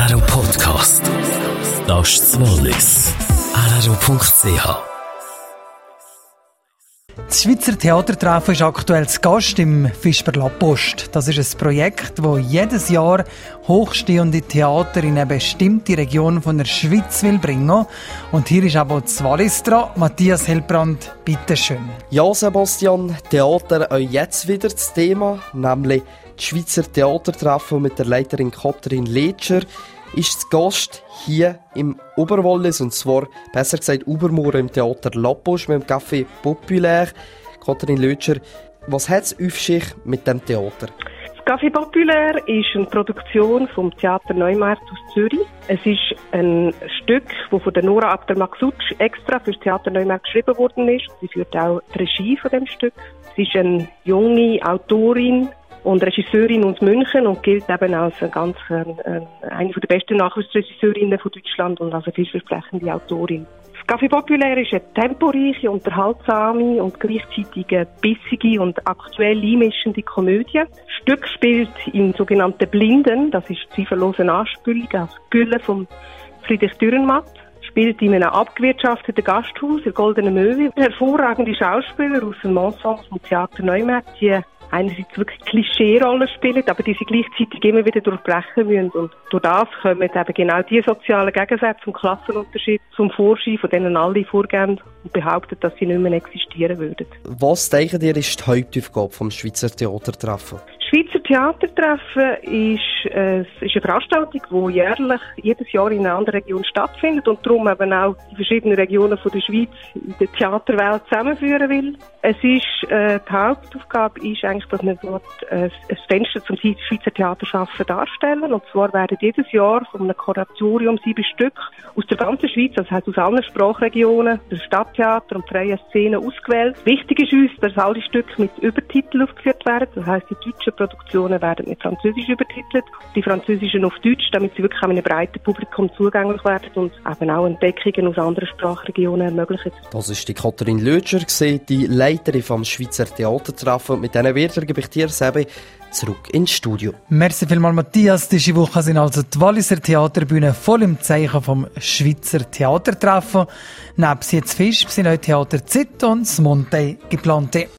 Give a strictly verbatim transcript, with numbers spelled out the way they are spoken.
R R O Podcast. Das ist das Wallis. R R O Punkt C H. Das Schweizer Theatertreffen ist aktuell zu Gast im Fischber La Poste. Das ist ein Projekt, das jedes Jahr hochstehende Theater in eine bestimmte Region von der Schweiz will bringen. Und hier ist auch das Wallis dran. Matthias Hellbrand, bitteschön. Ja, Sebastian, Theater auch jetzt wieder das Thema, nämlich das Schweizer Theatertreffen mit der Leiterin Katrin Letscher ist zu Gast hier im Oberwallis, und zwar, besser gesagt, Obermoor im Theater La Poste mit dem Café Populaire. Katrin Letscher, was hat es auf sich mit dem Theater? Das Café Populaire ist eine Produktion vom Theater Neumarkt aus Zürich. Es ist ein Stück, das von der Nora Abdelmaksutsch extra für das Theater Neumarkt geschrieben worden ist. Sie führt auch die Regie von dem Stück. Sie ist eine junge Autorin und Regisseurin aus München und gilt eben als eine, ganz, äh, eine der besten Nachwuchsregisseurinnen von Deutschland und als eine vielversprechende Autorin. Das Café Populaire ist eine temporeiche, unterhaltsame und gleichzeitig eine bissige und aktuell einmischende Komödie. Das Stück spielt im sogenannten Blinden, das ist zweifellose Anspielung auf Gülle von Friedrich Dürrenmatt. Spielt in einem abgewirtschafteten Gasthaus in Goldenen Möwe. Hervorragende Schauspieler aus dem Ensemble vom Theater Neumarkt, die einerseits wirklich Klischee-Rollen spielen, aber die sie gleichzeitig immer wieder durchbrechen müssen. Und durch das kommen eben genau die sozialen Gegensätze zum Klassenunterschied zum Vorschein, von denen alle vorgehen und behaupten, dass sie nicht mehr existieren würden. Was denken ihr, ist die Hauptaufgabe vom Schweizer Theatertreffen? Das Schweizer Theatertreffen ist, äh, ist eine Veranstaltung, die jährlich, jedes Jahr in einer anderen Region stattfindet und darum eben auch die verschiedenen Regionen von der Schweiz in der Theaterwelt zusammenführen will. Es ist, äh, die Hauptaufgabe ist eigentlich, dass wir dort äh, ein Fenster zum Schweizer Theaterschaffen darstellen. Und zwar werden jedes Jahr von einem Kuratorium sieben Stück aus der ganzen Schweiz, das heißt aus allen Sprachregionen, der Stadttheater und freie Szenen ausgewählt. Wichtig ist uns, dass alle Stücke mit Übertiteln aufgeführt werden. Das heisst, die deutschen Produktionen werden mit Französisch übertitelt, die französischen auf Deutsch, damit sie wirklich einem breiten Publikum zugänglich werden und eben auch Entdeckungen aus anderen Sprachregionen ermöglichen. Das ist die Katrin Letscher, die Leiterin vom Schweizer Theatertreffen. Und mit diesen Wörtern gebe ich dir selber zurück ins Studio. Merci vielmals, Matthias. Diese Woche sind also die Walliser Theaterbühne voll im Zeichen vom Schweizer Theatertreffen. Neben Sietz Fisch sind auch Theater Zit und das Monte geplant.